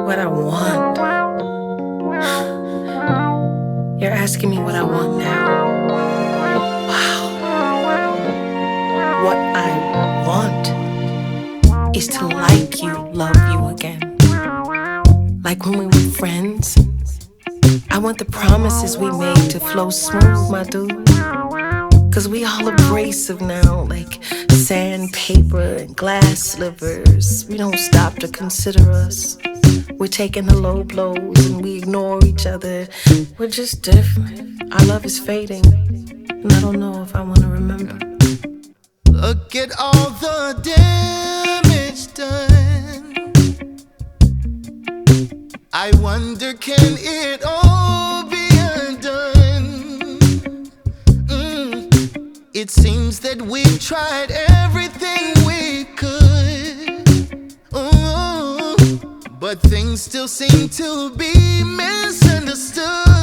What I want. You're asking me what I want now. Wow. What I want is to like you, love you again. Like when we were friends. I want the promises we made to flow smooth, my dude. Cause we all abrasive now, like sandpaper and glass slivers. We don't stop to consider us. We're taking the low blows and we ignore each other. We're just different. Our love is fading, and I don't know if I wanna remember. Look at all the damage done. I wonder, can it all be undone? It seems that we've tried everything we could. But things still seem to be misunderstood.